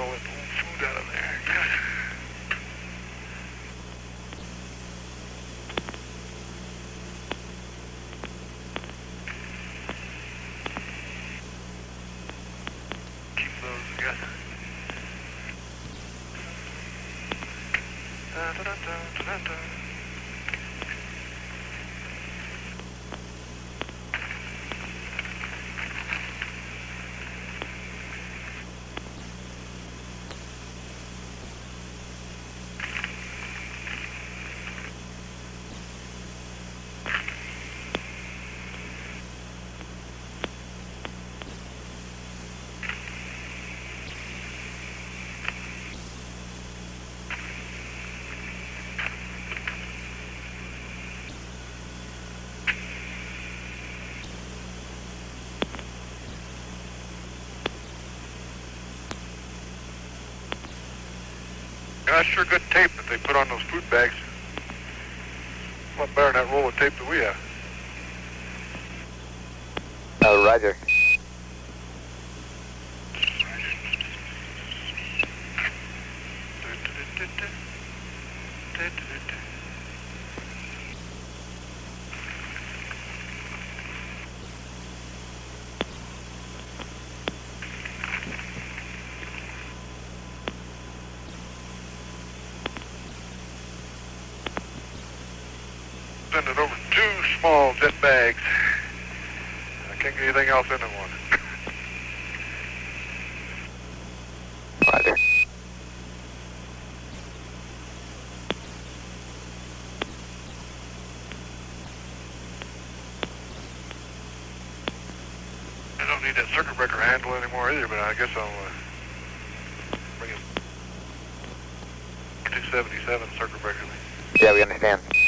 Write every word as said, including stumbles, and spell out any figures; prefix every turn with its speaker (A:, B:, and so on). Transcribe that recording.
A: all that old food out of there. Keep those, yeah. Da, da, da, da, da, da. That's sure good tape that they put on those food bags. A lot better than that roll of tape that we have.
B: Oh, roger.
A: Sending over two small jet bags. I can't get anything else in them one.
B: Roger.
A: I don't need that circuit breaker handle anymore either, but I guess I'll uh, bring it two seventy-seven circuit breaker.
B: Yeah, we understand.